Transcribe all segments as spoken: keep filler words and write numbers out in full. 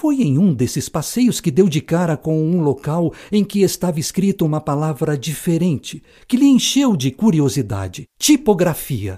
Foi em um desses passeios que deu de cara com um local em que estava escrita uma palavra diferente, que lhe encheu de curiosidade. Tipografia.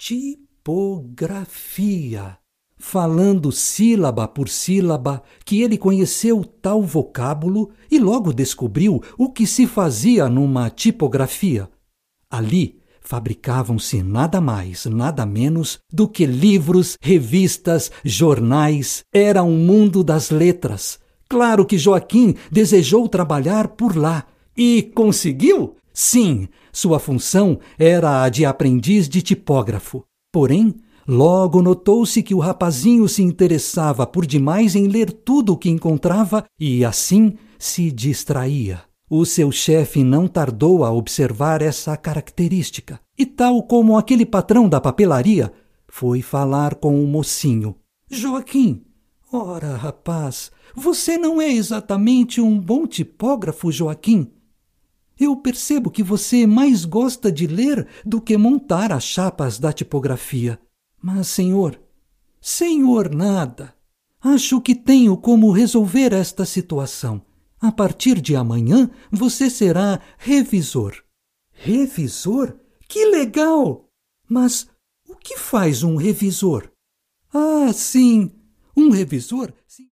Tipografia. Falando sílaba por sílaba, que ele conheceu tal vocábulo e logo descobriu o que se fazia numa tipografia. Ali fabricavam-se nada mais, nada menos do que livros, revistas, jornais. Era um mundo das letras. Claro que Joaquim desejou trabalhar por lá. E conseguiu? Sim, sua função era a de aprendiz de tipógrafo. Porém, logo notou-se que o rapazinho se interessava por demais em ler tudo o que encontrava e, assim, se distraía. O seu chefe não tardou a observar essa característica e, tal como aquele patrão da papelaria, foi falar com o mocinho. Joaquim, ora, rapaz, você não é exatamente um bom tipógrafo, Joaquim. Eu percebo que você mais gosta de ler do que montar as chapas da tipografia. Mas, senhor, senhor nada. Acho que tenho como resolver esta situação. A partir de amanhã, você será revisor. Revisor? Que legal! Mas o que faz um revisor? Ah, sim, um revisor...